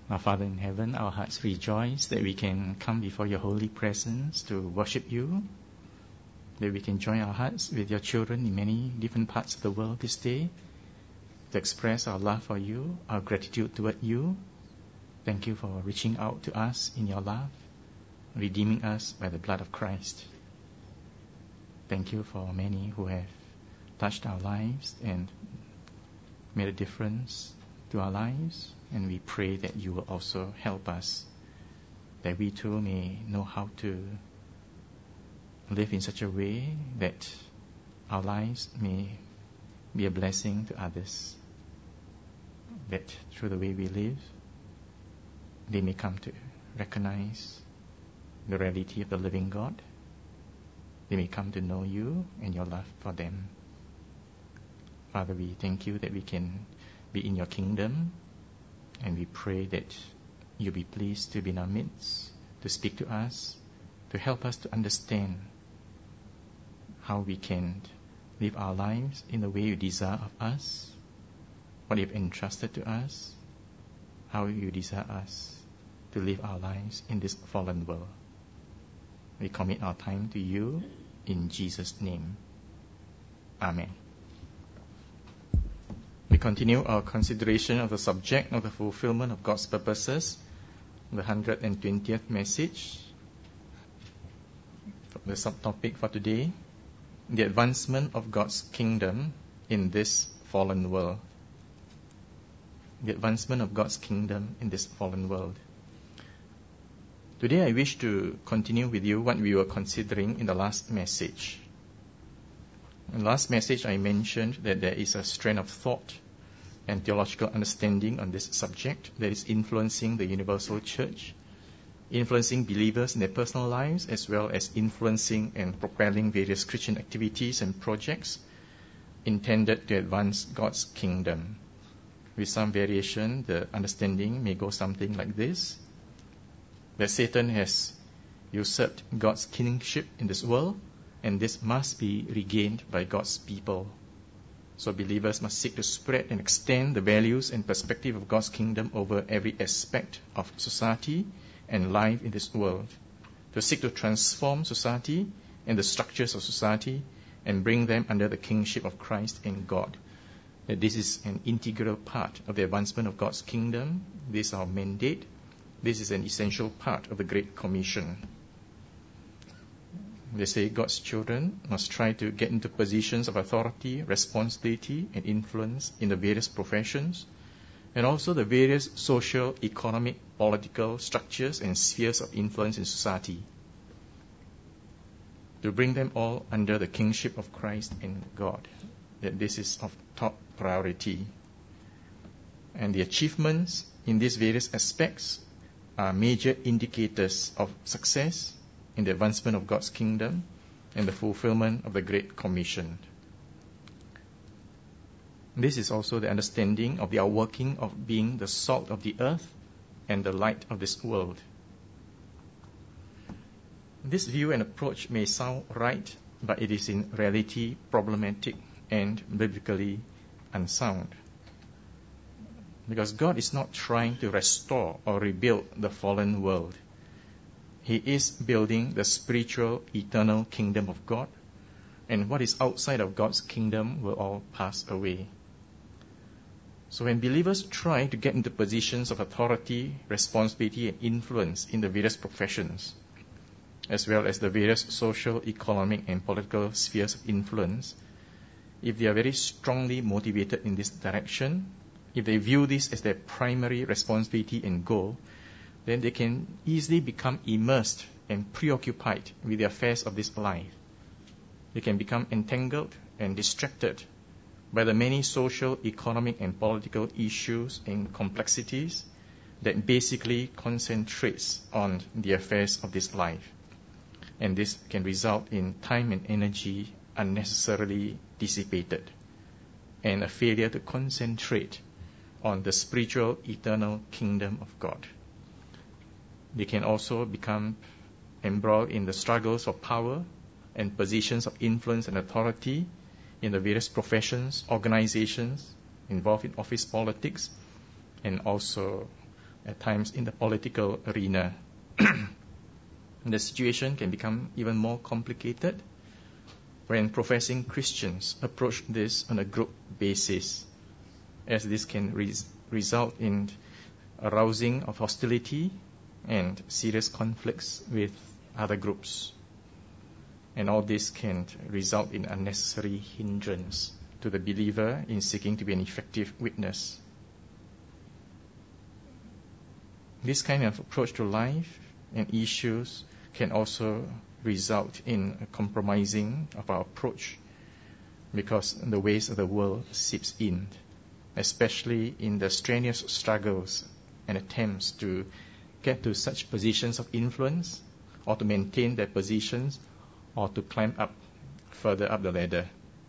Our Father in heaven, our hearts rejoice that we can come before your holy presence to worship you, that we can join our hearts with your children in many different parts of the world this day to express our love for you, our gratitude toward you. Thank you for reaching out to us in your love, redeeming us by the blood of Christ. Thank you for many who have touched our lives and made a difference to our lives, and we pray that you will also help us, that we too may know how to live in such a way that our lives may be a blessing to others, that through the way we live, they may come to recognize the reality of the living God. They may come to know you and your love for them. Father, we thank you that we can be in your kingdom, and we pray that you be pleased to be in our midst, to speak to us, to help us to understand how we can live our lives in the way you desire of us, what you have entrusted to us, how you desire us to live our lives in this fallen world. We commit our time to you in Jesus' name. Amen. We continue our consideration of the subject of the fulfillment of God's purposes, the 120th message. The subtopic for today, the advancement of God's kingdom in this fallen world. The advancement of God's kingdom in this fallen world. Today I wish to continue with you what we were considering in the last message. In the last message I mentioned that there is a strand of thought and theological understanding on this subject that is influencing the universal church, influencing believers in their personal lives, as well as influencing and propelling various Christian activities and projects intended to advance God's kingdom. With some variation, the understanding may go something like this: that Satan has usurped God's kingship in this world, and this must be regained by God's people. So believers must seek to spread and extend the values and perspective of God's kingdom over every aspect of society and life in this world, to seek to transform society and the structures of society and bring them under the kingship of Christ and God. That this is an integral part of the advancement of God's kingdom. This is our mandate. This is an essential part of the Great Commission. They say God's children must try to get into positions of authority, responsibility, and influence in the various professions, and also the various social, economic, political structures and spheres of influence in society, to bring them all under the kingship of Christ and God. That this is of top priority. And the achievements in these various aspects are major indicators of success in the advancement of God's kingdom and the fulfillment of the Great Commission. This is also the understanding of the outworking of being the salt of the earth and the light of this world. This view and approach may sound right, but it is in reality problematic and biblically unsound. Because God is not trying to restore or rebuild the fallen world. He is building the spiritual, eternal kingdom of God, and what is outside of God's kingdom will all pass away. So when believers try to get into positions of authority, responsibility, and influence in the various professions, as well as the various social, economic, and political spheres of influence, if they are very strongly motivated in this direction, if they view this as their primary responsibility and goal, then they can easily become immersed and preoccupied with the affairs of this life. They can become entangled and distracted by the many social, economic, and political issues and complexities that basically concentrates on the affairs of this life. And this can result in time and energy unnecessarily dissipated, and a failure to concentrate on the spiritual, eternal kingdom of God. They can also become embroiled in the struggles for power and positions of influence and authority in the various professions, organizations involved in office politics, and also at times in the political arena. The situation can become even more complicated when professing Christians approach this on a group basis, as this can result in arousing of hostility and serious conflicts with other groups. And all this can result in unnecessary hindrance to the believer in seeking to be an effective witness. This kind of approach to life and issues can also result in a compromising of our approach, because the ways of the world seeps in, especially in the strenuous struggles and attempts to get to such positions of influence, or to maintain their positions, or to climb up further up the ladder.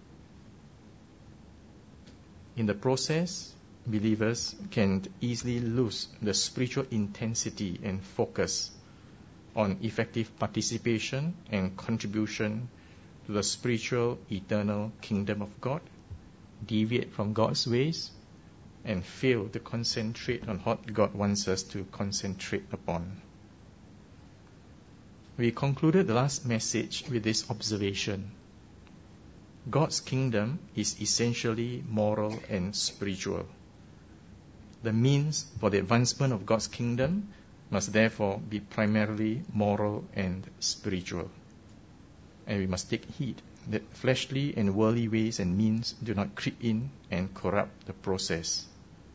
In the process, believers can easily lose the spiritual intensity and focus on effective participation and contribution to the spiritual eternal kingdom of God, deviate from God's ways, and fail to concentrate on what God wants us to concentrate upon. We concluded the last message with this observation. God's kingdom is essentially moral and spiritual. The means for the advancement of God's kingdom must therefore be primarily moral and spiritual. And we must take heed that fleshly and worldly ways and means do not creep in and corrupt the process.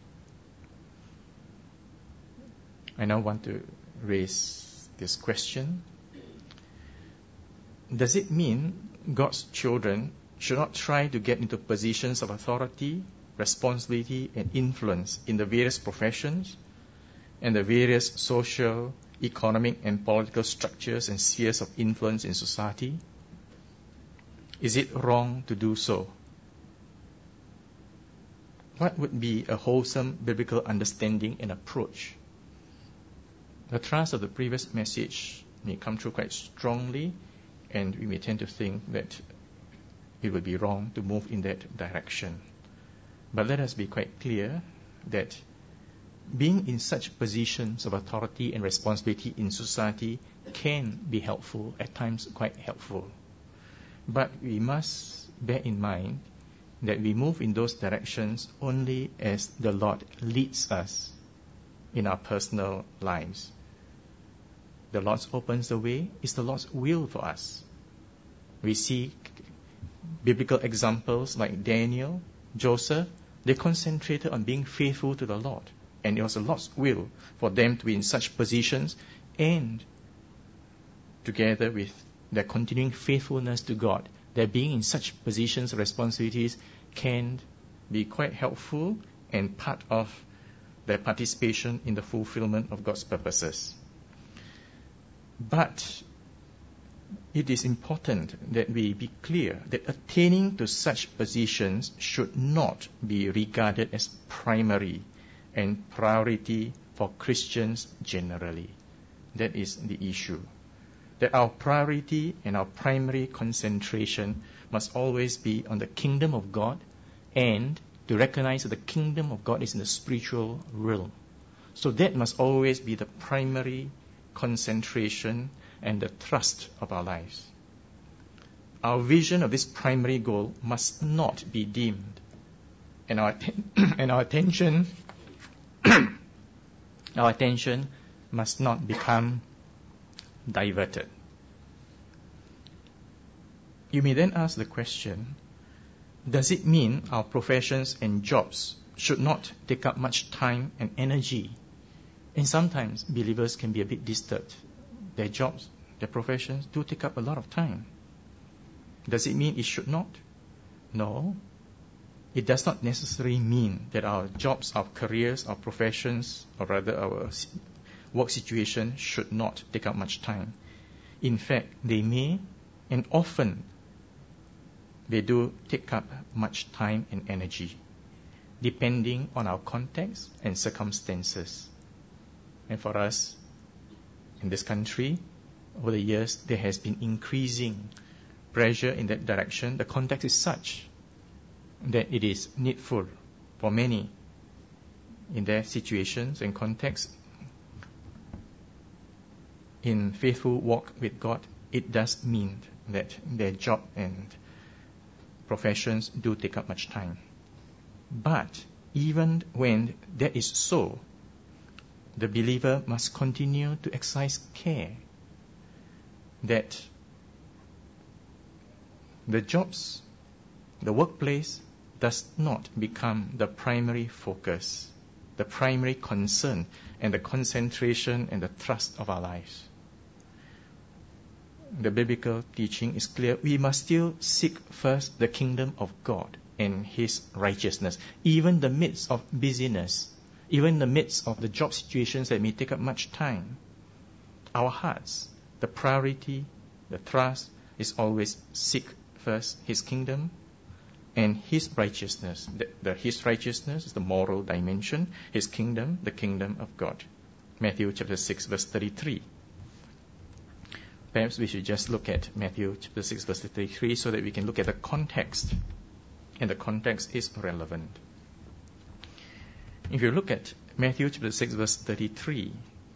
I now want to raise this question. Does it mean God's children should not try to get into positions of authority, responsibility, and influence in the various professions and the various social, economic, and political structures and spheres of influence in society? Is it wrong to do so? What would be a wholesome biblical understanding and approach? The thrust of the previous message may come through quite strongly, and we may tend to think that it would be wrong to move in that direction. But let us be quite clear that being in such positions of authority and responsibility in society can be helpful, at times quite helpful. But we must bear in mind that we move in those directions only as the Lord leads us in our personal lives. The Lord opens the way. It's the Lord's will for us. We see biblical examples like Daniel, Joseph. They concentrated on being faithful to the Lord. And it was the Lord's will for them to be in such positions, and together with their continuing faithfulness to God, their being in such positions of responsibilities can be quite helpful and part of their participation in the fulfillment of God's purposes. But it is important that we be clear that attaining to such positions should not be regarded as primary and priority for Christians generally. That is the issue. That our priority and our primary concentration must always be on the kingdom of God, and to recognize that the kingdom of God is in the spiritual realm. So that must always be the primary concentration and the thrust of our lives. Our vision of this primary goal must not be dimmed, and our attention our attention must not become diverted. You may then ask the question, does it mean our professions and jobs should not take up much time and energy? And sometimes believers can be a bit disturbed. Their jobs, their professions do take up a lot of time. Does it mean it should not? No. It does not necessarily mean that our jobs, our careers, our professions, or rather our work situation should not take up much time. In fact, they may, and often they do take up much time and energy, depending on our context and circumstances. And for us, in this country, over the years, there has been increasing pressure in that direction. The context is such that it is needful for many in their situations and contexts in faithful walk with God, it does mean that their job and professions do take up much time. But even when that is so, the believer must continue to exercise care that the jobs, the workplace does not become the primary focus, the primary concern, and the concentration and the thrust of our lives. The biblical teaching is clear. We must still seek first the kingdom of God and His righteousness, even in the midst of busyness, even in the midst of the job situations that may take up much time. Our hearts, the priority, the thrust is always seek first His kingdom and His righteousness. His righteousness is the moral dimension. His kingdom, the kingdom of God. Matthew chapter 6, verse 33. Perhaps we should just look at Matthew chapter 6, verse 33 so that we can look at the context. And the context is relevant. If you look at Matthew chapter 6, verse 33,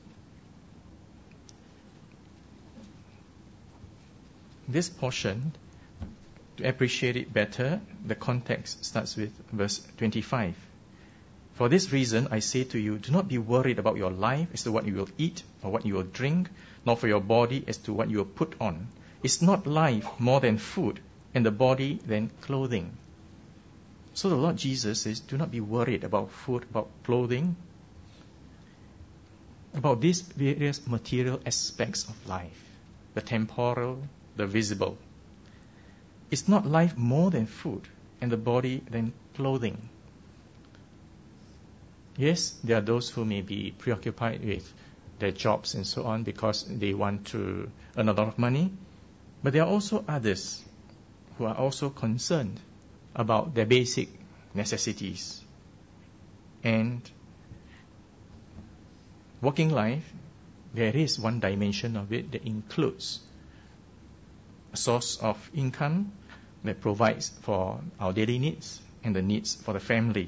this portion, to appreciate it better, the context starts with verse 25. For this reason, I say to you, do not be worried about your life as to what you will eat or what you will drink, nor for your body as to what you will put on. Is not life more than food, and the body than clothing? So the Lord Jesus says, do not be worried about food, about clothing, about these various material aspects of life, the temporal, the visible. Is not life more than food, and the body than clothing? Yes, there are those who may be preoccupied with their jobs and so on because they want to earn a lot of money. But there are also others who are also concerned about their basic necessities. And working life, there is one dimension of it that includes a source of income that provides for our daily needs and the needs for the family.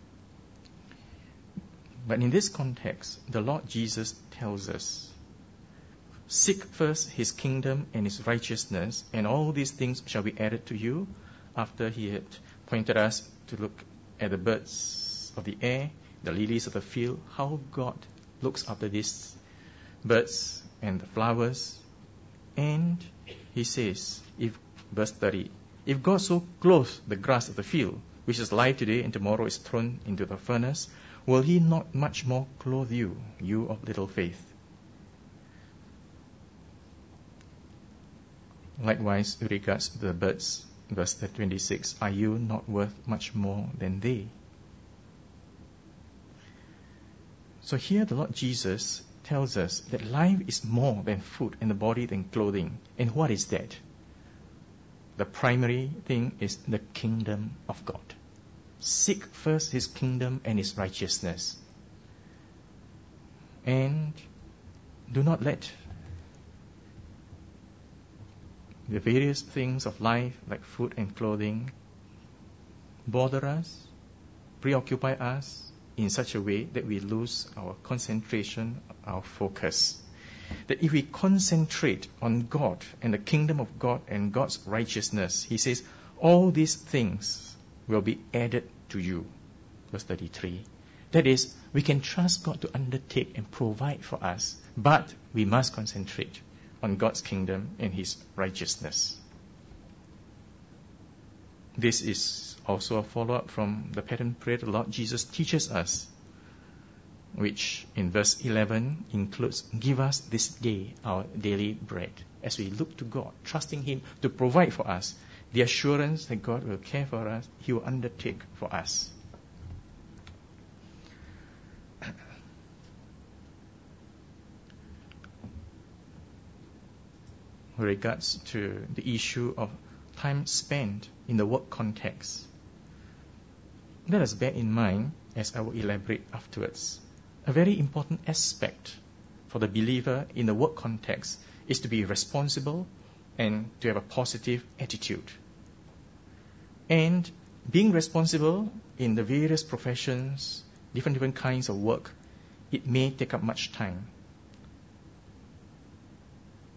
But in this context, the Lord Jesus tells us, seek first His kingdom and His righteousness, and all these things shall be added to you. After He had pointed us to look at the birds of the air, the lilies of the field, how God looks after these birds and the flowers. And He says, verse 30, if God so clothes the grass of the field, which is alive today and tomorrow is thrown into the furnace, will He not much more clothe you, you of little faith? Likewise, with regards to the birds, verse 26, are you not worth much more than they? So here the Lord Jesus tells us that life is more than food and the body than clothing. And what is that? The primary thing is the kingdom of God. Seek first His kingdom and His righteousness. And do not let the various things of life, like food and clothing, bother us, preoccupy us in such a way that we lose our concentration, our focus. That if we concentrate on God and the kingdom of God and God's righteousness, He says, all these things will be added to you. Verse 33. That is, we can trust God to undertake and provide for us, but we must concentrate on God's kingdom and His righteousness. This is also a follow-up from the pattern prayer the Lord Jesus teaches us, which in verse 11 includes, give us this day our daily bread. As we look to God, trusting Him to provide for us, the assurance that God will care for us, He will undertake for us. With regards to the issue of time spent in the work context, let us bear in mind, as I will elaborate afterwards, a very important aspect for the believer in the work context is to be responsible and to have a positive attitude. And being responsible in the various professions, different kinds of work, it may take up much time.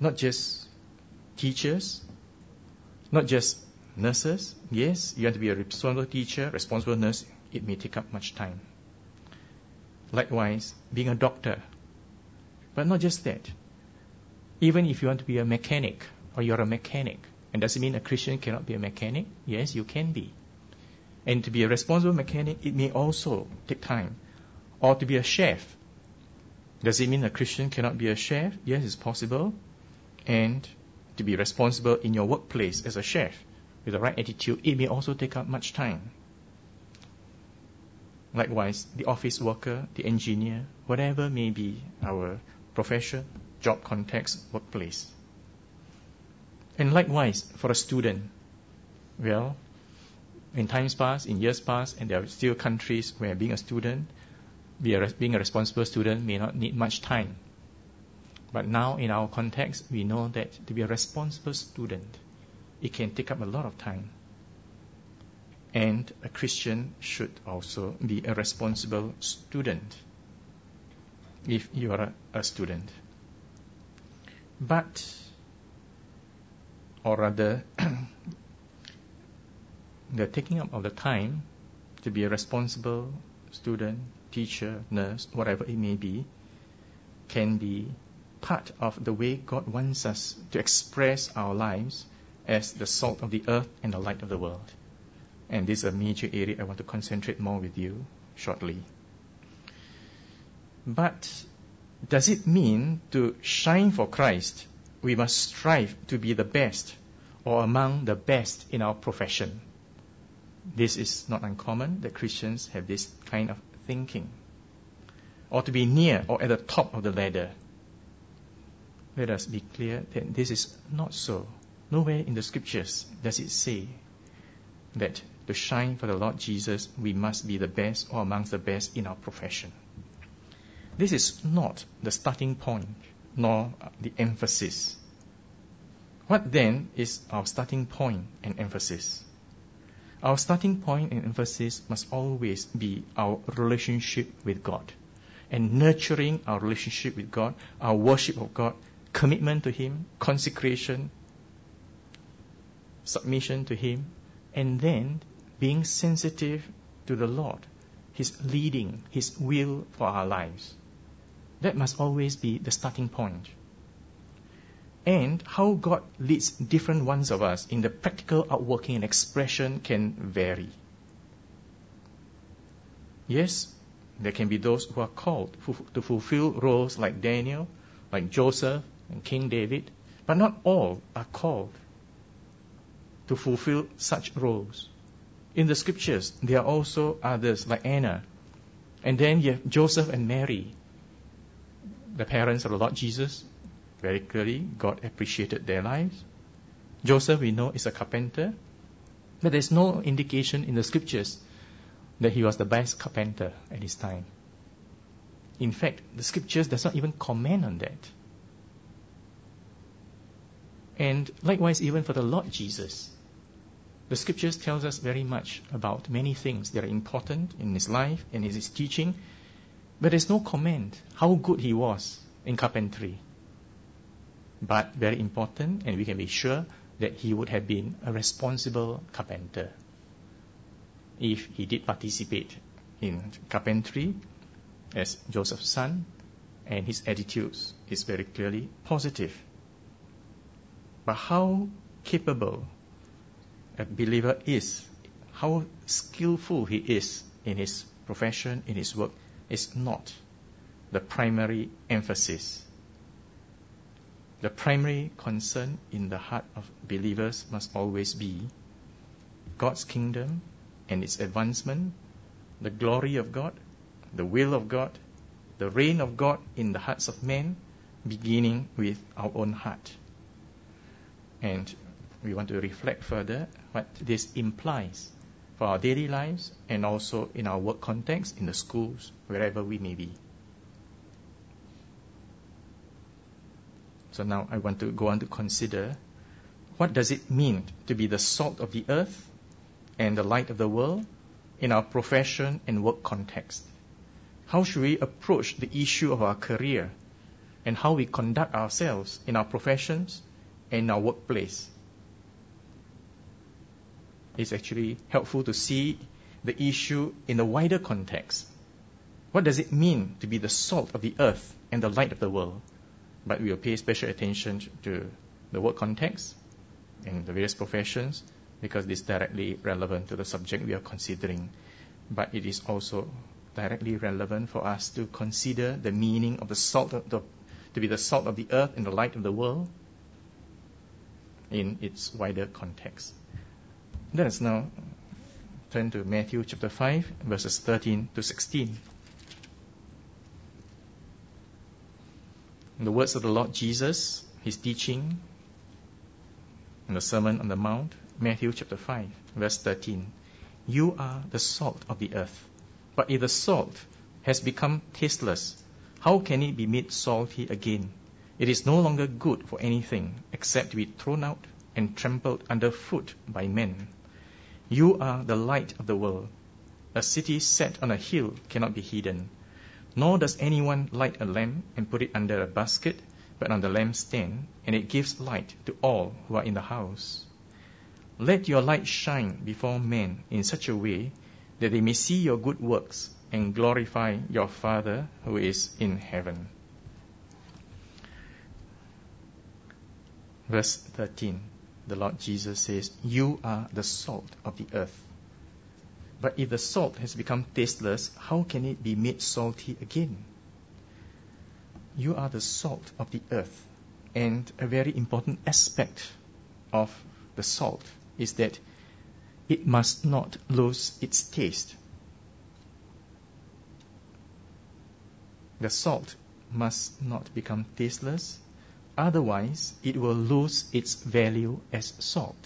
not just teachers, not just nurses. Yes, you have to be a responsible teacher, responsible nurse. It may take up much time. Likewise, being a doctor. But not just that. Even if you want to be a mechanic, or you're a mechanic, and does it mean a Christian cannot be a mechanic? Yes, you can be. And to be a responsible mechanic, it may also take time. Or to be a chef. Does it mean a Christian cannot be a chef? Yes, it's possible. And to be responsible in your workplace as a chef, with the right attitude, it may also take up much time. Likewise, the office worker, the engineer, whatever may be our profession, job context, workplace. And likewise, for a student, well, in times past, in years past, and there are still countries where being a student, being a responsible student may not need much time. But now, in our context, we know that to be a responsible student, it can take up a lot of time. And a Christian should also be a responsible student, if you are a student. But, or rather, the taking up of the time to be a responsible student, teacher, nurse, whatever it may be, can be part of the way God wants us to express our lives as the salt of the earth and the light of the world. And this is a major area I want to concentrate more with you shortly. But does it mean to shine for Christ, we must strive to be the best or among the best in our profession? This is not uncommon that Christians have this kind of thinking. Or to be near or at the top of the ladder. Let us be clear that this is not so. Nowhere in the scriptures does it say that to shine for the Lord Jesus, we must be the best or amongst the best in our profession. This is not the starting point, nor the emphasis. What then is our starting point and emphasis? Our starting point and emphasis must always be our relationship with God, and nurturing our relationship with God, our worship of God, commitment to Him, consecration, submission to Him, and then being sensitive to the Lord, His leading, His will for our lives. That must always be the starting point. And how God leads different ones of us in the practical outworking and expression can vary. Yes, there can be those who are called to fulfill roles like Daniel, like Joseph, and King David, but not all are called to fulfill such roles. In the scriptures, there are also others like Anna, and then you have Joseph and Mary, the parents of the Lord Jesus. Very clearly, God appreciated their lives. Joseph, we know, is a carpenter, but there's no indication in the scriptures that he was the best carpenter at his time. In fact, the scriptures does not even comment on that. And likewise, even for the Lord Jesus, the scriptures tells us very much about many things that are important in his life and in his teaching, but there's no comment how good he was in carpentry. But very important, and we can be sure that he would have been a responsible carpenter if he did participate in carpentry as Joseph's son, and his attitudes is very clearly positive. But how capable a believer is, how skillful he is in his profession, in his work, is not the primary emphasis. The primary concern in the heart of believers must always be God's kingdom and its advancement, the glory of God, the will of God, the reign of God in the hearts of men, beginning with our own heart. And we want to reflect further what this implies for our daily lives and also in our work context, in the schools, wherever we may be. So now I want to go on to consider what does it mean to be the salt of the earth and the light of the world in our profession and work context. How should we approach the issue of our career and how we conduct ourselves in our professions and in our workplace. It's actually helpful to see the issue in a wider context. What does it mean to be the salt of the earth and the light of the world? But we will pay special attention to the work context and the various professions because it is directly relevant to the subject we are considering. But it is also directly relevant for us to consider the meaning of the salt to be the salt of the earth and the light of the world in its wider context. Let us now turn to Matthew chapter 5, verses 13 to 16. In the words of the Lord Jesus, His teaching in the Sermon on the Mount, Matthew chapter 5, verse 13. You are the salt of the earth. But if the salt has become tasteless, how can it be made salty again? It is no longer good for anything except to be thrown out and trampled underfoot by men. You are the light of the world. A city set on a hill cannot be hidden. Nor does anyone light a lamp and put it under a basket, but on the lampstand, and it gives light to all who are in the house. Let your light shine before men in such a way that they may see your good works and glorify your Father who is in heaven. Verse 13, the Lord Jesus says, you are the salt of the earth. But if the salt has become tasteless, how can it be made salty again? You are the salt of the earth. And a very important aspect of the salt is that it must not lose its taste. The salt must not become tasteless, otherwise it will lose its value as salt.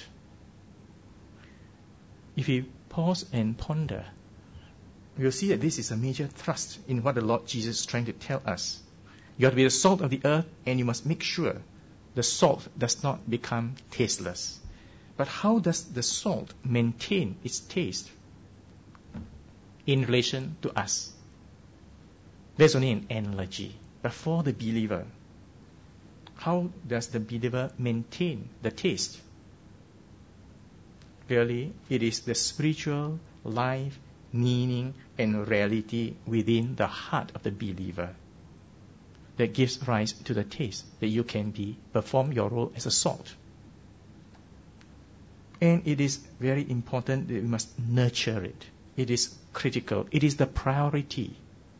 If we pause and ponder, we'll see that this is a major thrust in what the Lord Jesus is trying to tell us. You have to be the salt of the earth, and you must make sure the salt does not become tasteless. But how does the salt maintain its taste in relation to us? There's only an analogy. But for the believer, how does the believer maintain the taste? Clearly, it is the spiritual life, meaning, and reality within the heart of the believer that gives rise to the taste that you can perform your role as a salt. And it is very important that we must nurture it. It is critical. It is the priority.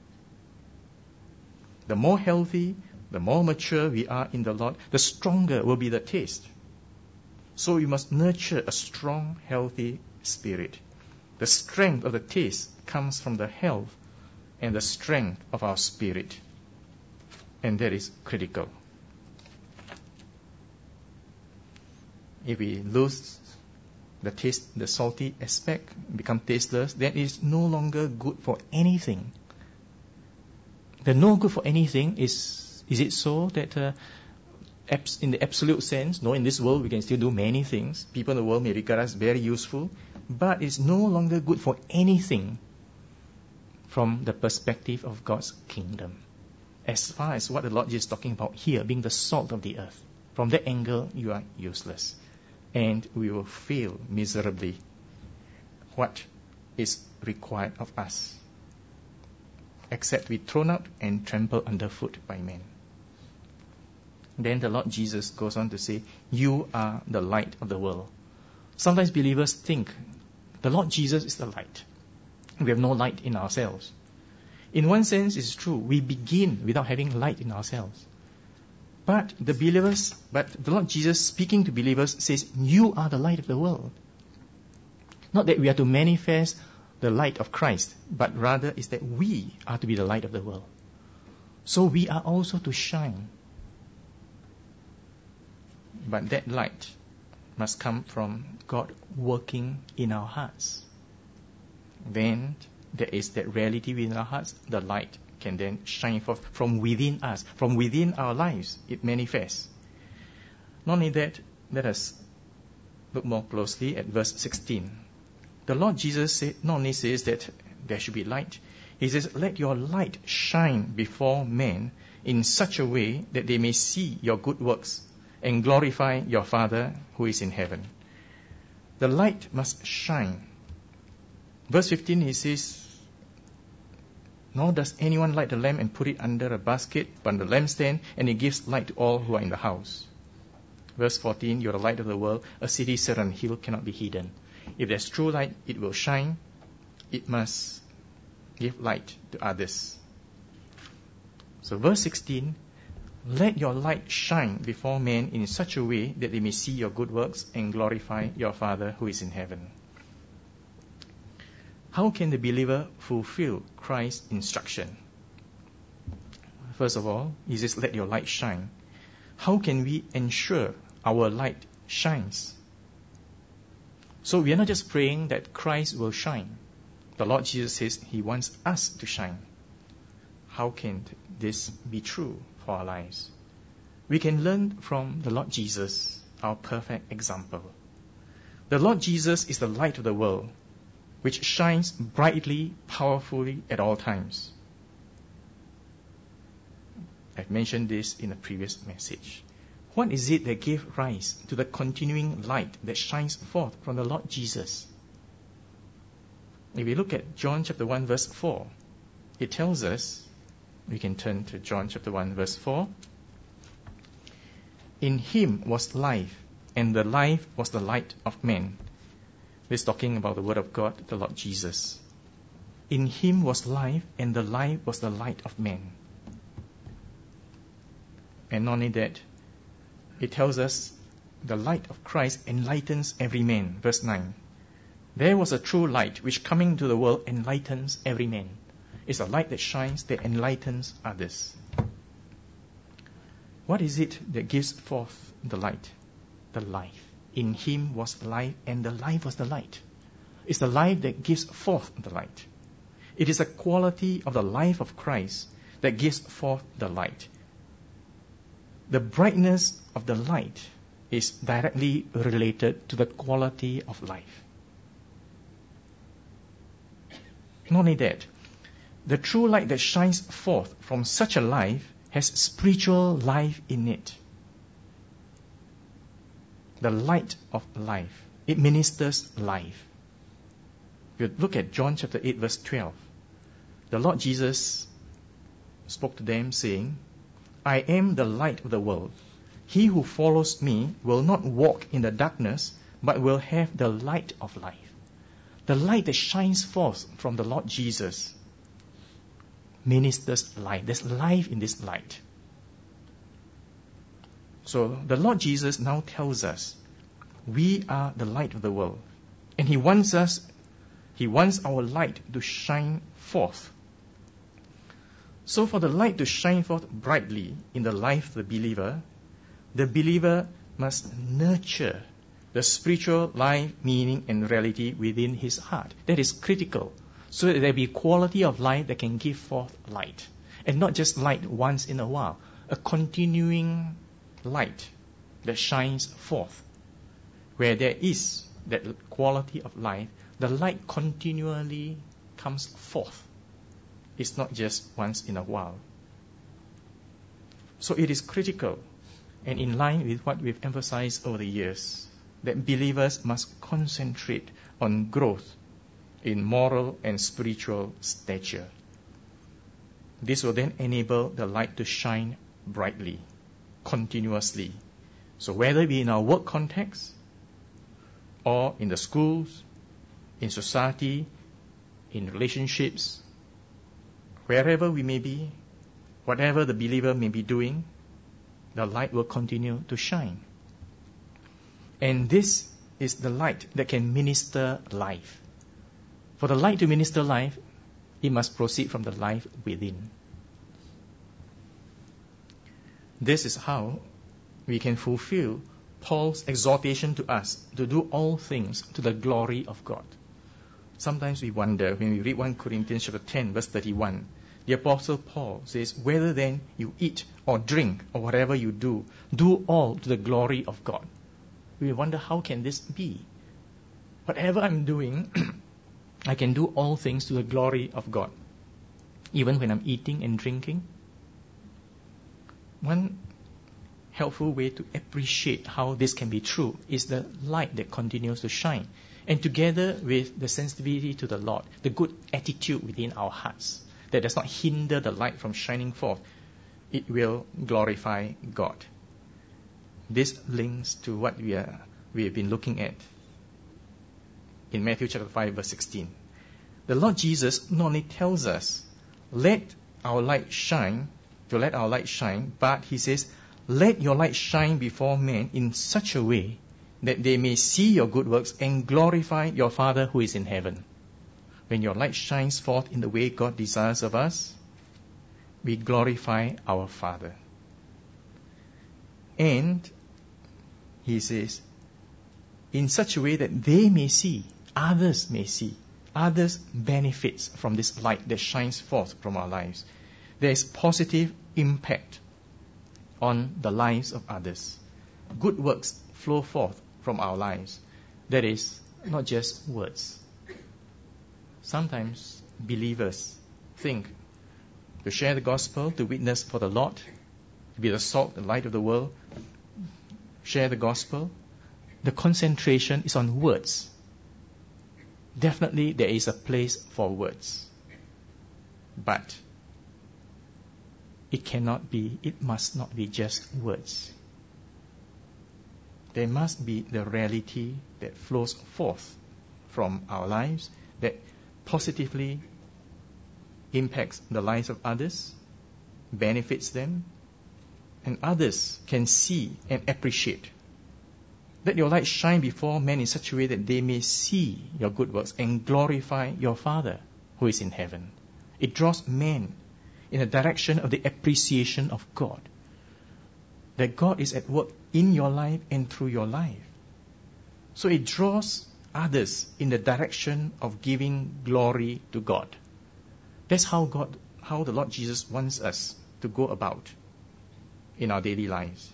The more healthy, the more mature we are in the Lord, the stronger will be the taste. So we must nurture a strong, healthy spirit. The strength of the taste comes from the health and the strength of our spirit. And that is critical. If we lose the taste, the salty aspect, become tasteless, then it is no longer good for anything. The no good for anything is it so that in the absolute sense, no, in this world we can still do many things. People in the world may regard us very useful, but it's no longer good for anything from the perspective of God's kingdom. As far as what the Lord Jesus is talking about here, being the salt of the earth, from that angle you are useless. And we will fail miserably what is required of us, except to be thrown out and trampled underfoot by men. Then the Lord Jesus goes on to say, you are the light of the world. Sometimes believers think the Lord Jesus is the light. We have no light in ourselves. In one sense, it's true. We begin without having light in ourselves. But the Lord Jesus speaking to believers says, you are the light of the world. Not that we are to manifest the light of Christ, but rather is that we are to be the light of the world. So we are also to shine. But that light must come from God working in our hearts. Then there is that reality within our hearts. The light can then shine forth from within us, from within our lives. It manifests. Not only that, let us look more closely at verse 16. The Lord Jesus not only says that there should be light, He says, let your light shine before men in such a way that they may see your good works and glorify your Father who is in heaven. The light must shine. Verse 15, he says, nor does anyone light a lamp and put it under a basket, but on the lampstand, and it gives light to all who are in the house. Verse 14, you are the light of the world. A city set on a hill cannot be hidden. If there's true light, it will shine. It must give light to others. So verse 16, let your light shine before men in such a way that they may see your good works and glorify your Father who is in heaven. How can the believer fulfill Christ's instruction? First of all, he says, let your light shine. How can we ensure our light shines? So we are not just praying that Christ will shine. The Lord Jesus says he wants us to shine. How can this be true for our lives? We can learn from the Lord Jesus, our perfect example. The Lord Jesus is the light of the world, which shines brightly, powerfully at all times. I've mentioned this in a previous message. What is it that gave rise to the continuing light that shines forth from the Lord Jesus? If we look at John chapter 1 verse 4, it tells us, we can turn to John chapter 1 verse 4. In him was life, and the life was the light of men. This is talking about the Word of God, the Lord Jesus. In him was life, and the life was the light of men. And not only that, it tells us the light of Christ enlightens every man. Verse 9. There was a true light which coming into the world enlightens every man. It's a light that shines, that enlightens others. What is it that gives forth the light? The life. In him was life, and the life was the light. It's the life that gives forth the light. It is a quality of the life of Christ that gives forth the light. The brightness of the light is directly related to the quality of life. Not only that, the true light that shines forth from such a life has spiritual life in it. The light of life. It ministers life. If you look at John chapter 8 verse 12, the Lord Jesus spoke to them saying, I am the light of the world. He who follows me will not walk in the darkness, but will have the light of life. The light that shines forth from the Lord Jesus ministers life. There's life in this light. So the Lord Jesus now tells us, we are the light of the world. And He wants our light to shine forth. So for the light to shine forth brightly in the life of the believer must nurture the spiritual life, meaning, and reality within his heart. That is critical. So that there be quality of life that can give forth light. And not just light once in a while. A continuing light that shines forth. Where there is that quality of life, the light continually comes forth. It's not just once in a while. So it is critical and in line with what we've emphasized over the years, that believers must concentrate on growth in moral and spiritual stature. This will then enable the light to shine brightly, continuously. So whether it be in our work context, or in the schools, in society, in relationships, wherever we may be, whatever the believer may be doing, the light will continue to shine. And this is the light that can minister life. For the light to minister life, it must proceed from the life within. This is how we can fulfill Paul's exhortation to us to do all things to the glory of God. Sometimes we wonder when we read 1 Corinthians chapter 10 verse 31, the Apostle Paul says, whether then you eat or drink or whatever you do all to the glory of God. We wonder, how can this be? Whatever I'm doing, I can do all things to the glory of God. even when I'm eating and drinking. One helpful way to appreciate how this can be true is the light that continues to shine. And together with the sensitivity to the Lord, the good attitude within our hearts that does not hinder the light from shining forth, it will glorify God. This links to what we have been looking at in Matthew chapter 5 verse 16. The Lord Jesus not only tells us, let our light shine, but He says, let your light shine before men in such a way that they may see your good works and glorify your Father who is in heaven. When your light shines forth in the way God desires of us, we glorify our Father. And He says, in such a way that they may see, others benefits from this light that shines forth from our lives. There is positive impact on the lives of others. Good works flow forth from our lives. That is, not just words. Sometimes believers think to share the gospel, to witness for the Lord, to be the salt, the light of the world, share the gospel, the concentration is on words. Definitely there is a place for words. But it must not be just words. There must be the reality that flows forth from our lives that positively impacts the lives of others, benefits them, and others can see and appreciate. Let your light shine before men in such a way that they may see your good works and glorify your Father who is in heaven. It draws men in the direction of the appreciation of God. That God is at work in your life and through your life. So it draws others in the direction of giving glory to God. That's how the Lord Jesus wants us to go about in our daily lives.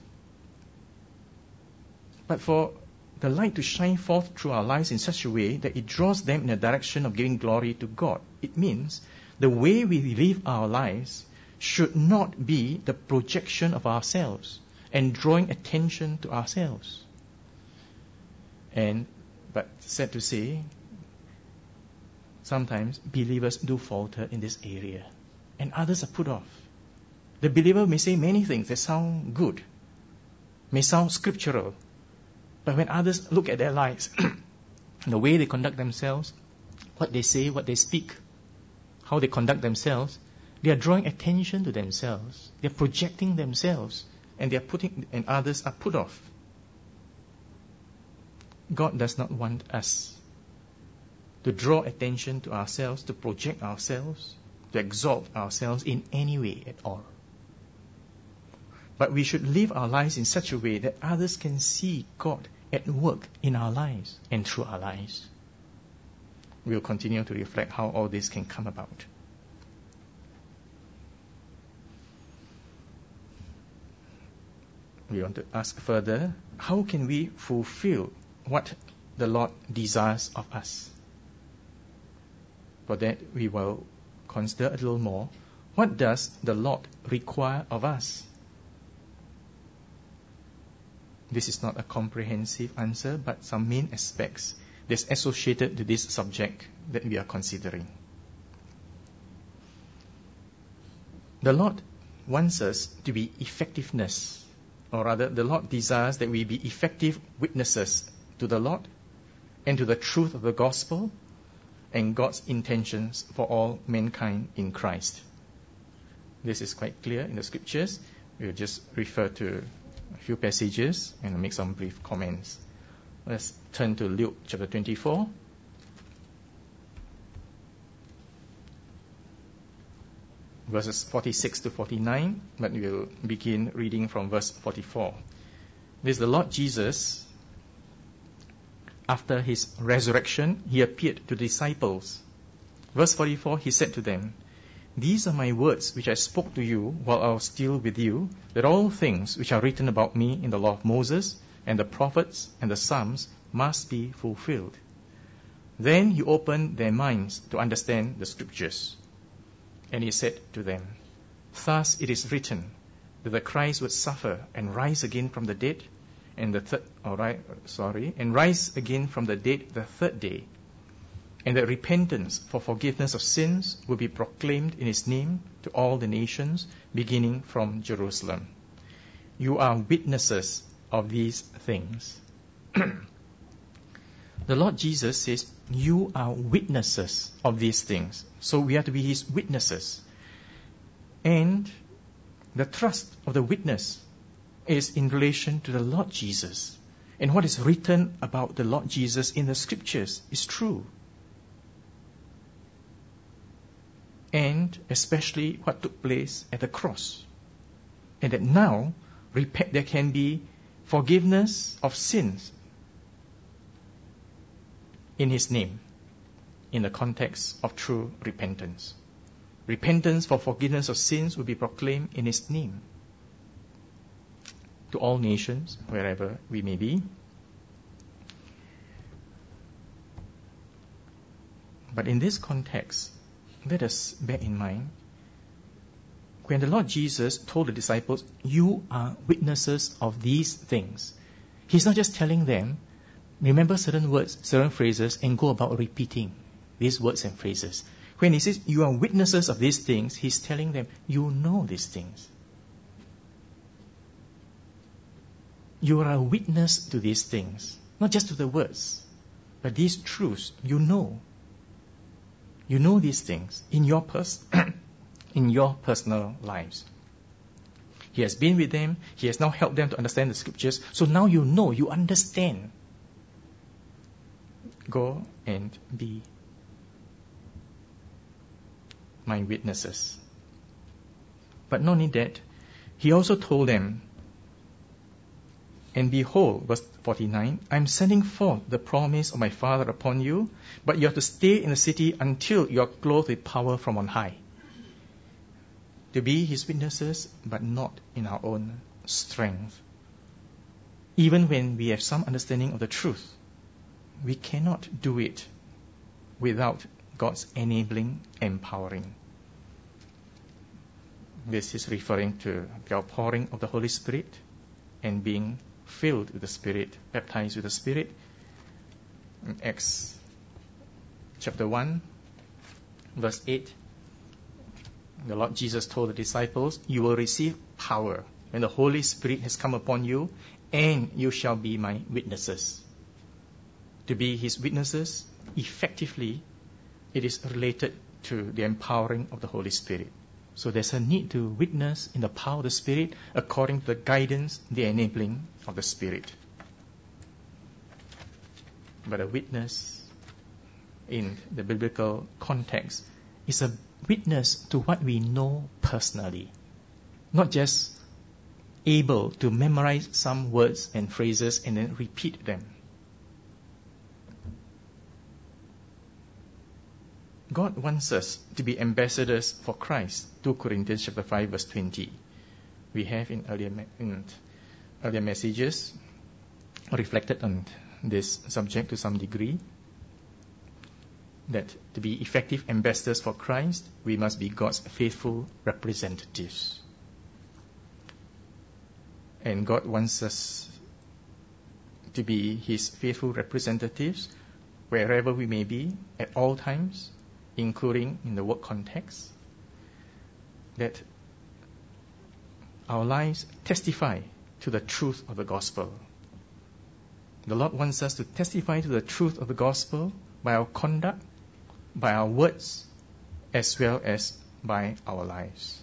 But for the light to shine forth through our lives in such a way that it draws them in the direction of giving glory to God, it means the way we live our lives should not be the projection of ourselves and drawing attention to ourselves. But sad to say, sometimes believers do falter in this area, and others are put off. The believer may say many things that sound good, may sound scriptural, but when others look at their lives, the way they conduct themselves, what they say, what they speak, how they conduct themselves, they are drawing attention to themselves. They are projecting themselves, and others are put off. God does not want us to draw attention to ourselves, to project ourselves, to exalt ourselves in any way at all. But we should live our lives in such a way that others can see God at work in our lives and through our lives. We will continue to reflect how all this can come about. We want to ask further, how can we fulfill what the Lord desires of us? For that, we will consider a little more. What does the Lord require of us? This is not a comprehensive answer, but some main aspects that's associated to this subject that we are considering. The Lord wants us to be effectiveness, or rather, the Lord desires that we be effective witnesses to the Lord and to the truth of the gospel and God's intentions for all mankind in Christ. This is quite clear in the scriptures. We'll just refer to a few passages and make some brief comments. Let's turn to Luke chapter 24. Verses 46 to 49, but we'll begin reading from verse 44. This is the Lord Jesus. After his resurrection, he appeared to the disciples. Verse 44, he said to them, "These are my words which I spoke to you while I was still with you, that all things which are written about me in the law of Moses and the prophets and the Psalms must be fulfilled." Then he opened their minds to understand the scriptures. And he said to them, "Thus it is written, that the Christ would suffer and rise again from the dead, and rise again from the dead the third day, and that repentance for forgiveness of sins will be proclaimed in his name to all the nations, beginning from Jerusalem. You are witnesses of these things." The Lord Jesus says, you are witnesses of these things. So we are to be his witnesses. And the trust of the witness is in relation to the Lord Jesus. And what is written about the Lord Jesus in the scriptures is true. And especially what took place at the cross. And that now there can be forgiveness of sins in his name, in the context of true repentance. Repentance for forgiveness of sins will be proclaimed in his name to all nations, wherever we may be. But in this context, let us bear in mind, when the Lord Jesus told the disciples, you are witnesses of these things, he's not just telling them, remember certain words, certain phrases, and go about repeating these words and phrases. When he says, you are witnesses of these things, he's telling them, you know these things. You are a witness to these things, not just to the words, but these truths, you know. You know these things in your in your personal lives. He has been with them. He has now helped them to understand the scriptures. So now you know, you understand. Go and be my witnesses. But not only that, he also told them, and behold, verse 49, I am sending forth the promise of my Father upon you, but you have to stay in the city until you are clothed with power from on high. To be his witnesses, but not in our own strength. Even when we have some understanding of the truth, we cannot do it without God's enabling, empowering. This is referring to the outpouring of the Holy Spirit and being filled with the Spirit, baptized with the Spirit. In Acts chapter 1, verse 8, the Lord Jesus told the disciples, you will receive power when the Holy Spirit has come upon you, and you shall be my witnesses. To be his witnesses, effectively, it is related to the empowering of the Holy Spirit. So there's a need to witness in the power of the Spirit according to the guidance, the enabling of the Spirit. But a witness in the biblical context is a witness to what we know personally, not just able to memorize some words and phrases and then repeat them. God wants us to be ambassadors for Christ. 2 Corinthians chapter 5 verse 20. We have in earlier messages reflected on this subject to some degree, that to be effective ambassadors for Christ, we must be God's faithful representatives. And God wants us to be his faithful representatives wherever we may be, at all times, including in the work context, that our lives testify to the truth of the gospel. The Lord wants us to testify to the truth of the gospel by our conduct, by our words, as well as by our lives.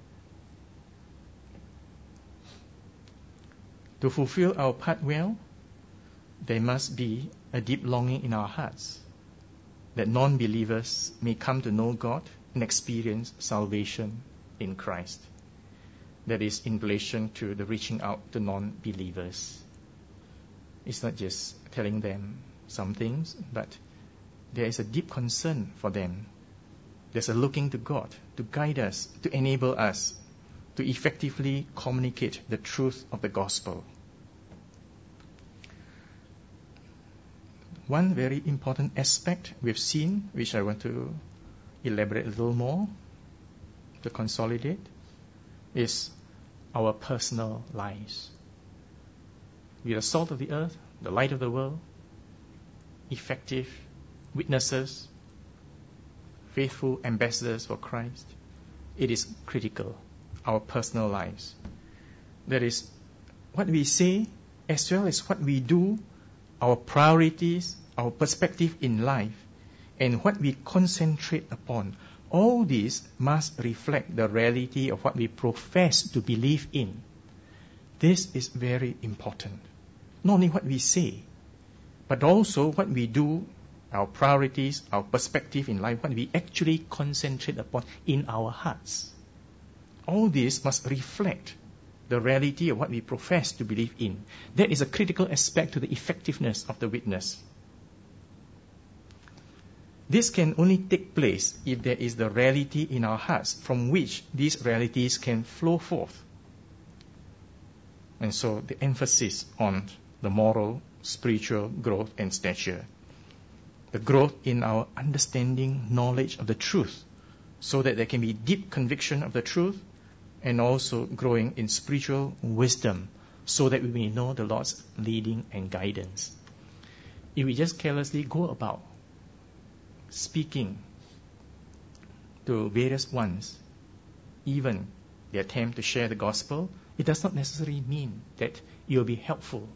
To fulfill our part well, there must be a deep longing in our hearts that non-believers may come to know God and experience salvation in Christ. That is in relation to the reaching out to non-believers. It's not just telling them some things, but there is a deep concern for them. There's a looking to God to guide us, to enable us to effectively communicate the truth of the gospel. One very important aspect we've seen, which I want to elaborate a little more, to consolidate, is our personal lives. We are the salt of the earth, the light of the world, effective witnesses, faithful ambassadors for Christ. It is critical, our personal lives. That is, what we say as well as what we do, our priorities, our perspective in life, and what we concentrate upon. All these must reflect the reality of what we profess to believe in. This is very important. Not only what we say, but also what we do, our priorities, our perspective in life, what we actually concentrate upon in our hearts. All this must reflect the reality of what we profess to believe in. That is a critical aspect to the effectiveness of the witness. This can only take place if there is the reality in our hearts from which these realities can flow forth. And so the emphasis on the moral, spiritual growth and stature. The growth in our understanding, knowledge of the truth, so that there can be deep conviction of the truth, and also growing in spiritual wisdom, so that we may know the Lord's leading and guidance. If we just carelessly go about speaking to various ones, even the attempt to share the gospel, it does not necessarily mean that it will be helpful.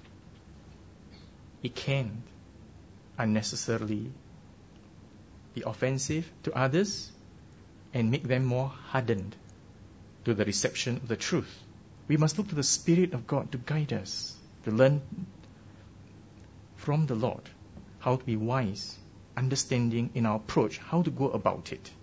It can unnecessarily be offensive to others and make them more hardened to the reception of the truth. We must look to the Spirit of God to guide us, to learn from the Lord how to be wise, understanding in our approach, how to go about it.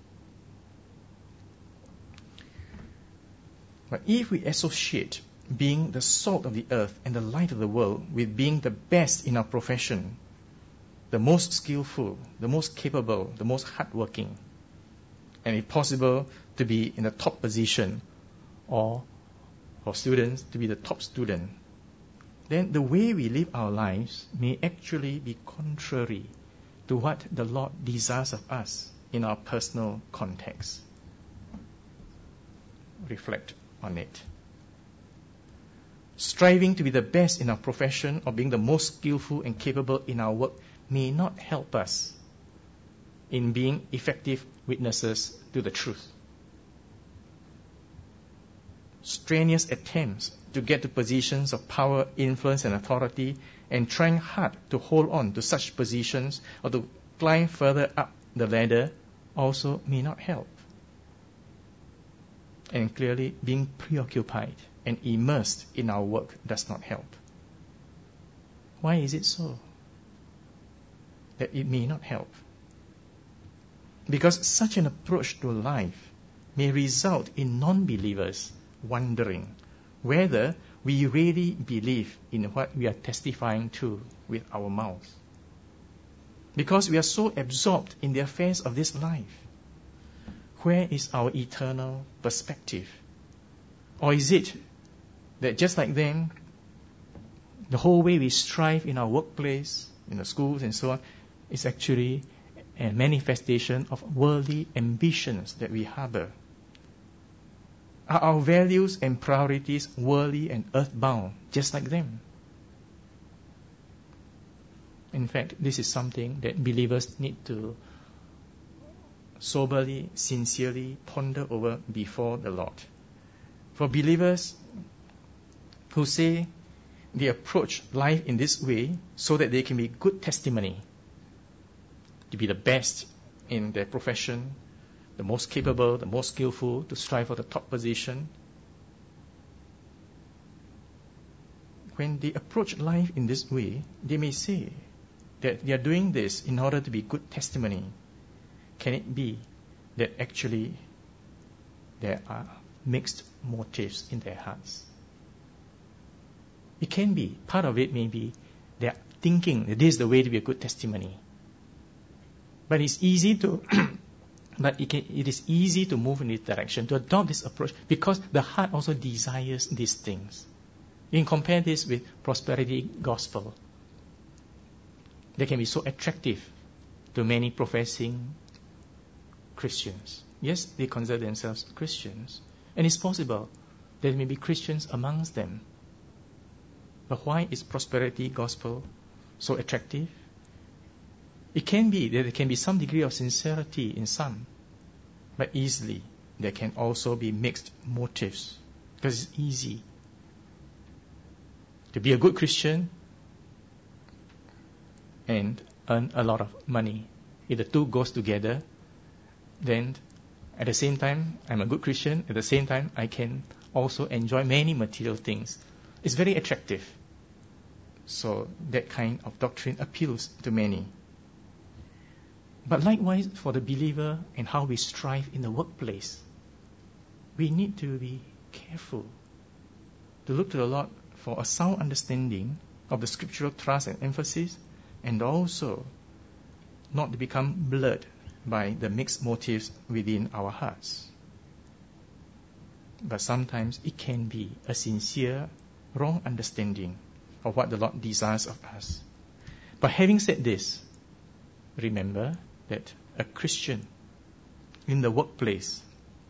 But if we associate being the salt of the earth and the light of the world with being the best in our profession, the most skillful, the most capable, the most hardworking, and if possible to be in the top position, or for students to be the top student, then the way we live our lives may actually be contrary to what the Lord desires of us in our personal context. Reflect on it. Striving to be the best in our profession or being the most skillful and capable in our work may not help us in being effective witnesses to the truth. Strenuous attempts to get to positions of power, influence, and authority, and trying hard to hold on to such positions or to climb further up the ladder also may not help. And clearly, being preoccupied and immersed in our work does not help. Why is it so that it may not help? Because such an approach to life may result in non-believers wondering whether we really believe in what we are testifying to with our mouth. Because we are so absorbed in the affairs of this life. Where is our eternal perspective? Or is it that just like them, the whole way we strive in our workplace, in the schools and so on, is actually a manifestation of worldly ambitions that we harbor? Are our values and priorities worldly and earthbound, just like them? In fact, this is something that believers need to soberly, sincerely ponder over before the Lord. For believers who say they approach life in this way so that they can be good testimony, to be the best in their profession, the most capable, the most skillful, to strive for the top position. When they approach life in this way, they may say that they are doing this in order to be good testimony. Can it be that actually there are mixed motives in their hearts? It can be. Part of it may be they are thinking that this is the way to be a good testimony. But it's easy to it is easy to move in this direction, to adopt this approach, because the heart also desires these things. You can compare this with prosperity gospel. They can be so attractive to many professing Christians. Yes, they consider themselves Christians. And it's possible there may be Christians amongst them. But why is prosperity gospel so attractive? It can be that there can be some degree of sincerity in some, but easily there can also be mixed motives, because it's easy to be a good Christian and earn a lot of money. If the two goes together, then at the same time I'm a good Christian, at the same time I can also enjoy many material things. It's very attractive. So that kind of doctrine appeals to many. But likewise for the believer and how we strive in the workplace, we need to be careful to look to the Lord for a sound understanding of the scriptural thrust and emphasis, and also not to become blurred by the mixed motives within our hearts. But sometimes it can be a sincere, wrong understanding of what the Lord desires of us. But having said this, remember that a Christian in the workplace,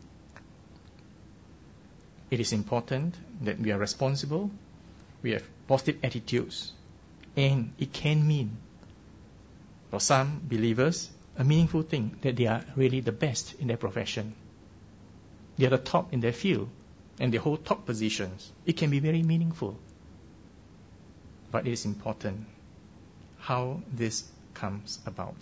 it is important that we are responsible, we have positive attitudes, and it can mean, for some believers, a meaningful thing that they are really the best in their profession. They are the top in their field, and they hold top positions. It can be very meaningful. But it is important how this comes about.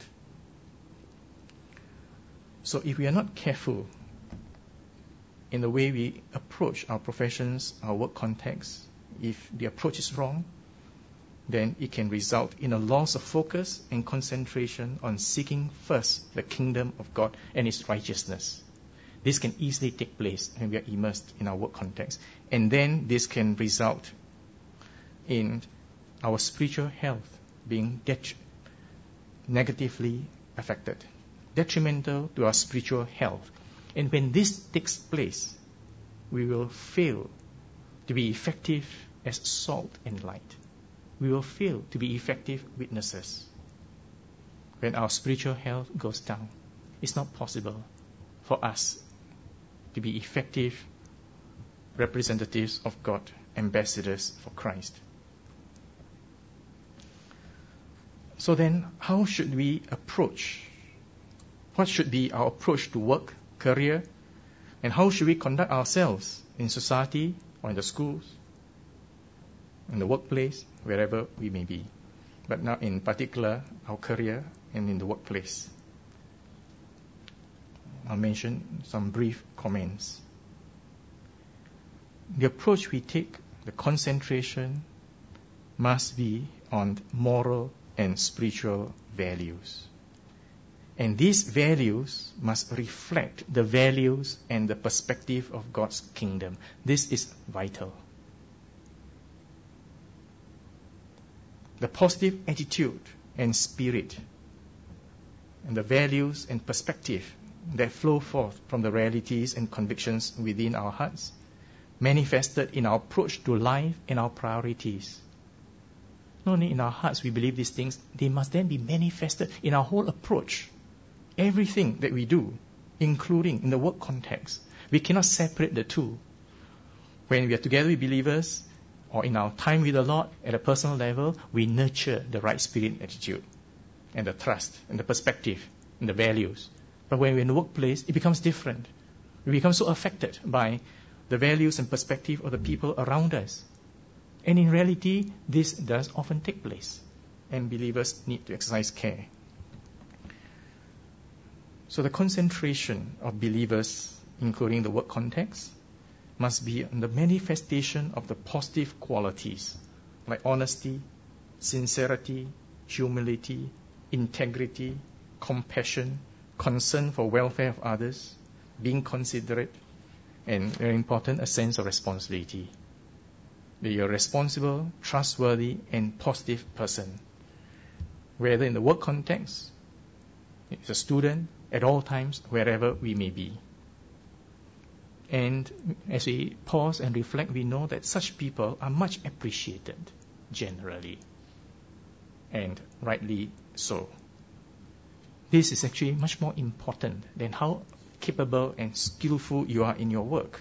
So if we are not careful in the way we approach our professions, our work context, if the approach is wrong, then it can result in a loss of focus and concentration on seeking first the kingdom of God and His righteousness. This can easily take place when we are immersed in our work context. And then this can result in our spiritual health being negatively affected, detrimental to our spiritual health. And when this takes place, we will fail to be effective as salt and light. We will fail to be effective witnesses. When our spiritual health goes down, it's not possible for us to be effective representatives of God, ambassadors for Christ. So then, how should we approach? What should be our approach to work, career, and how should we conduct ourselves in society or in the schools, in the workplace, wherever we may be? But now in particular, our career and in the workplace. I'll mention some brief comments. The approach we take, the concentration, must be on moral and spiritual values. And these values must reflect the values and the perspective of God's kingdom. This is vital. The positive attitude and spirit and the values and perspective that flow forth from the realities and convictions within our hearts, manifested in our approach to life and our priorities. Not only in our hearts we believe these things, they must then be manifested in our whole approach. Everything that we do, including in the work context. We cannot separate the two. When we are together with believers, or in our time with the Lord at a personal level, we nurture the right spirit and attitude, and the trust, and the perspective, and the values. But when we're in the workplace, it becomes different. We become so affected by the values and perspective of the people around us. And in reality, this does often take place, and believers need to exercise care. So the concentration of believers, including the work context, must be on the manifestation of the positive qualities like honesty, sincerity, humility, integrity, compassion, concern for welfare of others, being considerate, and very important, a sense of responsibility. That you're a responsible, trustworthy, and positive person, whether in the work context, as a student, at all times, wherever we may be. And as we pause and reflect, we know that such people are much appreciated, generally, and rightly so. This is actually much more important than how capable and skillful you are in your work.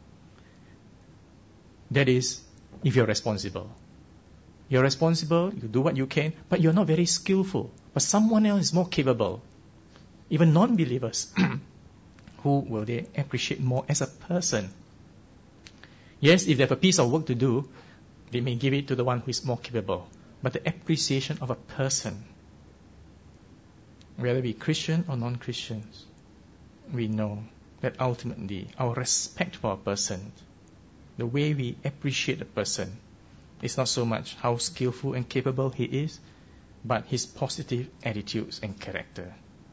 That is, if you're responsible. You're responsible, you do what you can, but you're not very skillful. But someone else is more capable. Even non-believers, who will they appreciate more as a person? Yes, if they have a piece of work to do, they may give it to the one who is more capable. But the appreciation of a person, whether we Christian or non-Christians, we know that ultimately our respect for a person, the way we appreciate a person, is not so much how skillful and capable he is, but his positive attitudes and character.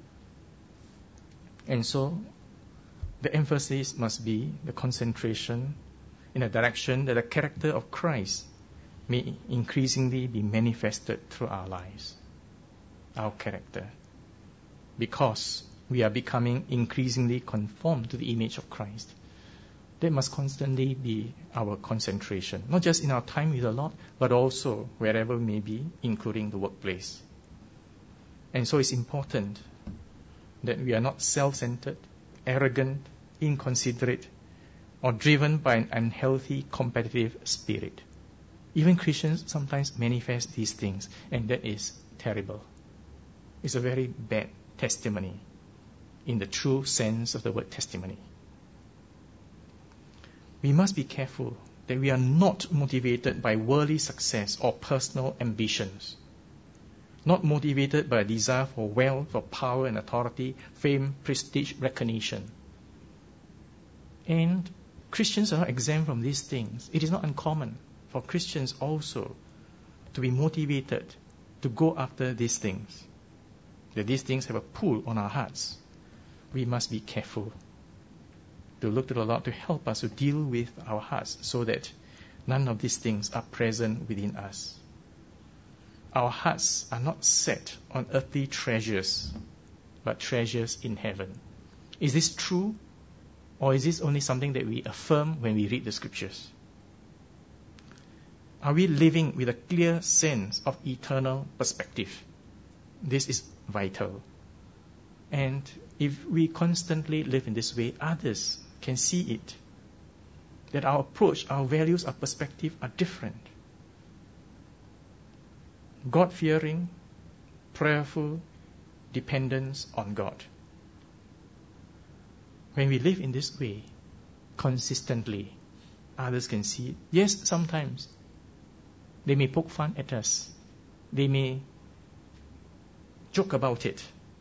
And so, the emphasis must be the concentration in a direction that the character of Christ may increasingly be manifested through our lives, our character, because we are becoming increasingly conformed to the image of Christ. That must constantly be our concentration, not just in our time with the Lord, but also wherever we may be, including the workplace. And so it's important that we are not self-centered, arrogant, inconsiderate, or driven by an unhealthy competitive spirit. Even Christians sometimes manifest these things, and that is terrible. It's a very bad testimony, in the true sense of the word testimony. We must be careful that we are not motivated by worldly success or personal ambitions, not motivated by a desire for wealth, for power and authority, fame, prestige, recognition. And Christians are not exempt from these things. It is not uncommon for Christians also to be motivated to go after these things, that these things have a pull on our hearts. We must be careful to look to the Lord to help us to deal with our hearts so that none of these things are present within us. Our hearts are not set on earthly treasures, but treasures in heaven. Is this true? Or is this only something that we affirm when we read the scriptures? Are we living with a clear sense of eternal perspective? This is vital. And if we constantly live in this way, others can see it. That our approach, our values, our perspective are different. God-fearing, prayerful dependence on God. When we live in this way, consistently, others can see it. Yes, sometimes they may poke fun at us. They may joke about it.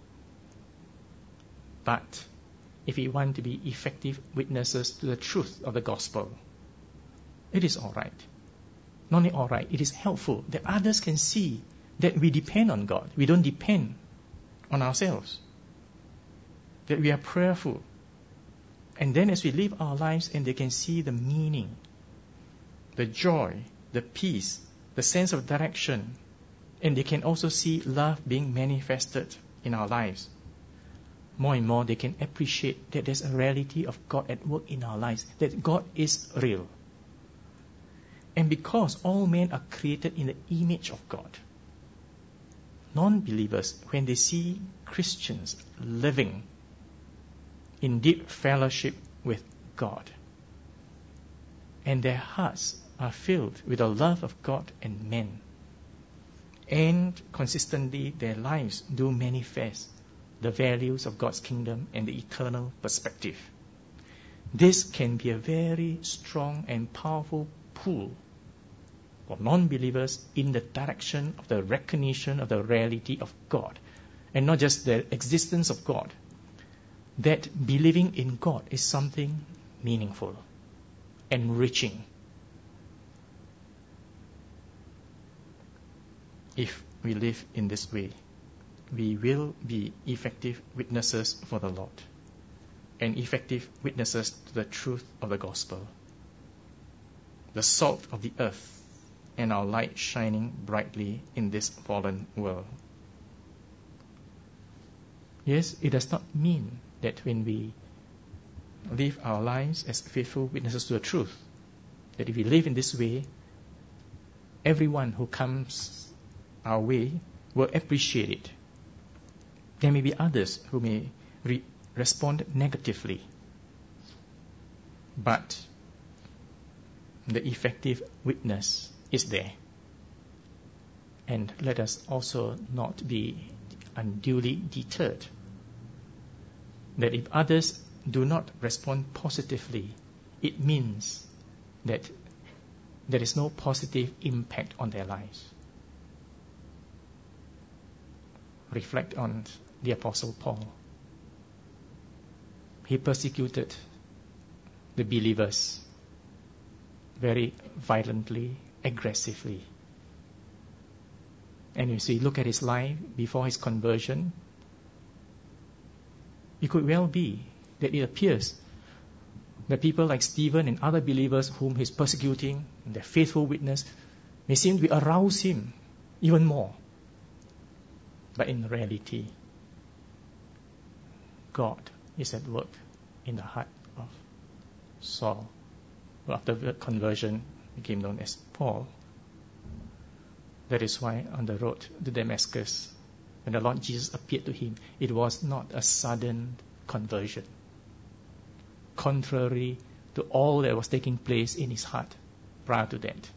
But if we want to be effective witnesses to the truth of the gospel, it is all right. Not only all right, it is helpful that others can see that we depend on God. We don't depend on ourselves. That we are prayerful. And then as we live our lives and they can see the meaning, the joy, the peace, the sense of direction, and they can also see love being manifested in our lives. More and more they can appreciate that there's a reality of God at work in our lives, that God is real. And because all men are created in the image of God, non-believers, when they see Christians living in deep fellowship with God, and their hearts are filled with the love of God and men, and consistently their lives do manifest the values of God's kingdom and the eternal perspective. This can be a very strong and powerful pull for non-believers in the direction of the recognition of the reality of God, and not just the existence of God. That believing in God is something meaningful, enriching. If we live in this way, we will be effective witnesses for the Lord and effective witnesses to the truth of the gospel, the salt of the earth and our light shining brightly in this fallen world. Yes, it does not mean that when we live our lives as faithful witnesses to the truth, that if we live in this way, everyone who comes our way will appreciate it. There may be others who may respond negatively, but the effective witness is there. And let us also not be unduly deterred that if others do not respond positively, it means that there is no positive impact on their lives. Reflect on the Apostle Paul. He persecuted the believers very violently, aggressively. And if you look at his life before his conversion, it could well be that it appears that people like Stephen and other believers whom he's persecuting, and their faithful witness, may seem to arouse him even more. But in reality, God is at work in the heart of Saul, who after conversion became known as Paul. That is why on the road to Damascus, when the Lord Jesus appeared to him, it was not a sudden conversion, contrary to all that was taking place in his heart prior to that.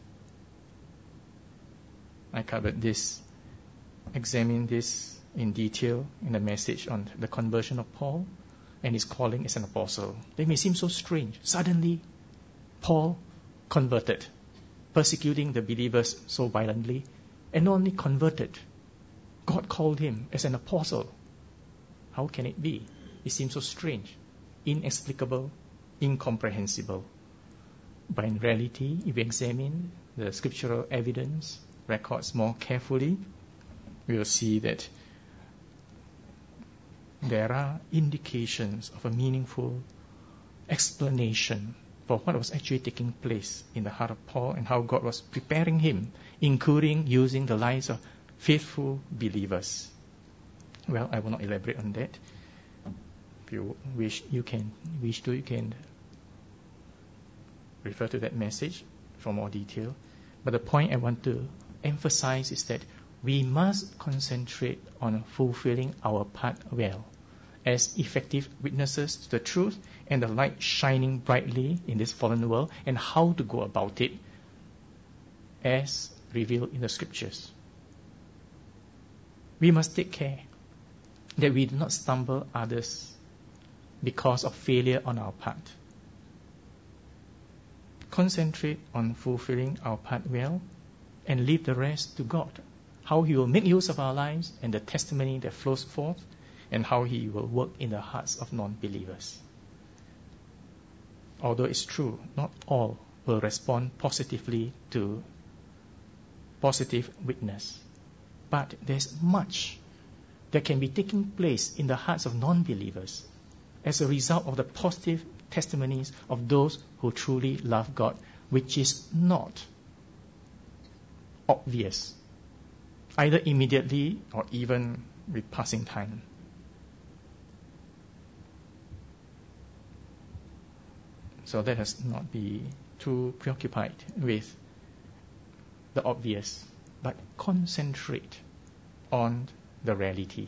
I covered this, examined this in detail in the message on the conversion of Paul and his calling as an apostle. They may seem so strange. Suddenly, Paul converted, persecuting the believers so violently, and not only converted, God called him as an apostle. How can it be? It seems so strange, inexplicable, incomprehensible. But in reality, if we examine the scriptural evidence, records more carefully, we will see that there are indications of a meaningful explanation for what was actually taking place in the heart of Paul and how God was preparing him, including using the lives of faithful believers. Well, I will not elaborate on that. If you wish to, you can refer to that message for more detail. But the point I want to emphasize is that we must concentrate on fulfilling our part well as effective witnesses to the truth and the light shining brightly in this fallen world, and how to go about it as revealed in the scriptures. We must take care that we do not stumble others because of failure on our part. Concentrate on fulfilling our part well and leave the rest to God. How He will make use of our lives and the testimony that flows forth, and how He will work in the hearts of non-believers. Although it's true, not all will respond positively to positive witness. But there's much that can be taking place in the hearts of non-believers as a result of the positive testimonies of those who truly love God, which is not obvious, either immediately or even with passing time. So let us not be too preoccupied with the obvious, but concentrate on the reality.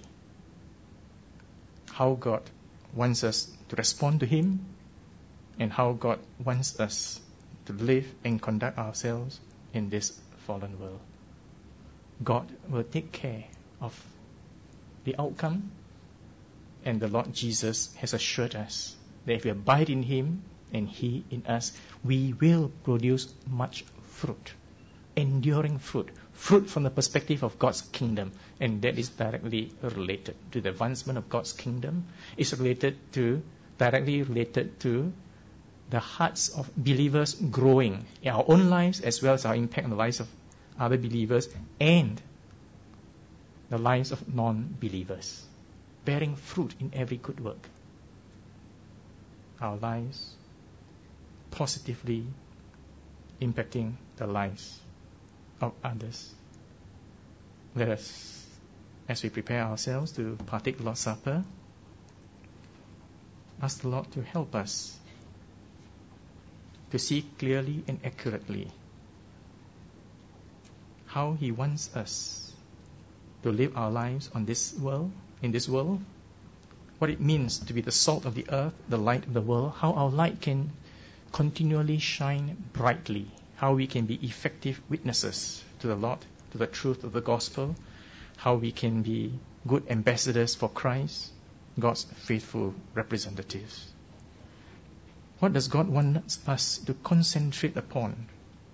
How God wants us to respond to Him, and how God wants us to live and conduct ourselves in this fallen world. God will take care of the outcome, and the Lord Jesus has assured us that if we abide in Him and He in us, we will produce much fruit, enduring fruit, fruit from the perspective of God's kingdom, and that is directly related to the advancement of God's kingdom. It's directly related to the hearts of believers growing in our own lives, as well as our impact on the lives of other believers and the lives of non-believers, bearing fruit in every good work. Our lives positively impacting the lives of others. Let us, as we prepare ourselves to partake the Lord's Supper, ask the Lord to help us to see clearly and accurately how He wants us to live our lives in this world, what it means to be the salt of the earth, the light of the world, how our light can continually shine brightly, how we can be effective witnesses to the Lord, to the truth of the gospel, how we can be good ambassadors for Christ, God's faithful representatives. What does God want us to concentrate upon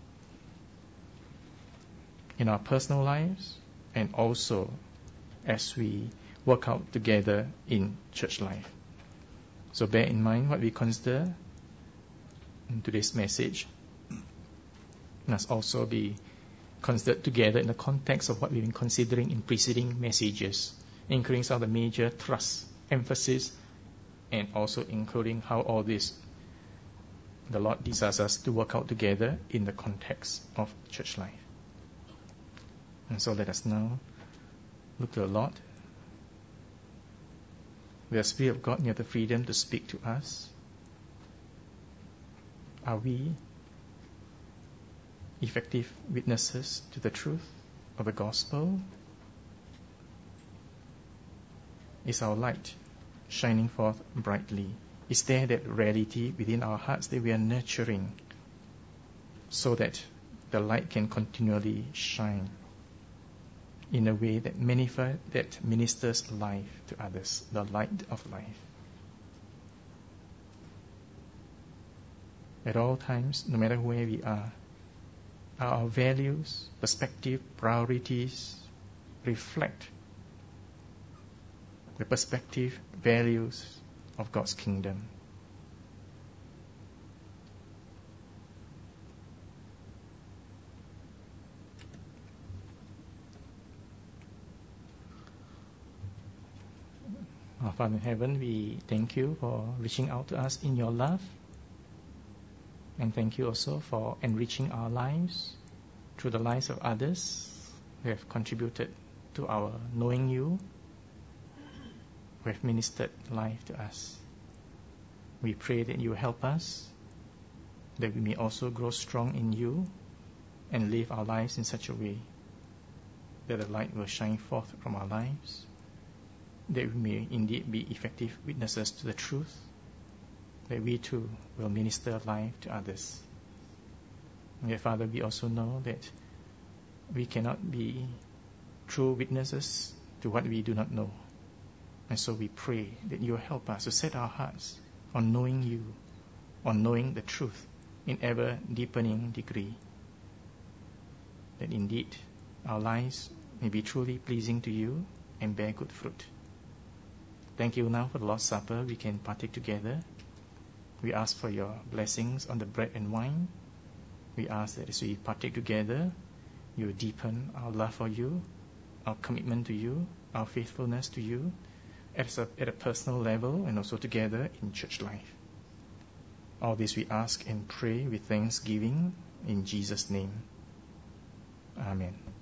in our personal lives and also as we work out together in church life? So bear in mind what we consider in today's message must also be considered together in the context of what we've been considering in preceding messages, including some of the major thrusts, emphasis, and also including how all this the Lord desires us to work out together in the context of church life. And so let us now look to the Lord. With the Spirit of God, we have the freedom to speak to us. Are we effective witnesses to the truth of the gospel? Is our light shining forth brightly? Is there that reality within our hearts that we are nurturing so that the light can continually shine in a way that ministers life to others, the light of life? At all times, no matter where we are our values, perspective, priorities reflect the perspective, values of God's kingdom? Our Father in heaven, we thank you for reaching out to us in your love. And thank you also for enriching our lives through the lives of others who have contributed to our knowing you, who have ministered life to us. We pray that you help us, that we may also grow strong in you and live our lives in such a way that the light will shine forth from our lives, that we may indeed be effective witnesses to the truth, that we too will minister life to others. And Father, we also know that we cannot be true witnesses to what we do not know. And so we pray that you will help us to set our hearts on knowing you, on knowing the truth in ever deepening degree, that indeed our lives may be truly pleasing to you and bear good fruit. Thank you now for the Lord's Supper we can partake together. We ask for your blessings on the bread and wine. We ask that as we partake together, you deepen our love for you, our commitment to you, our faithfulness to you, at a personal level and also together in church life. All this we ask and pray with thanksgiving in Jesus' name. Amen.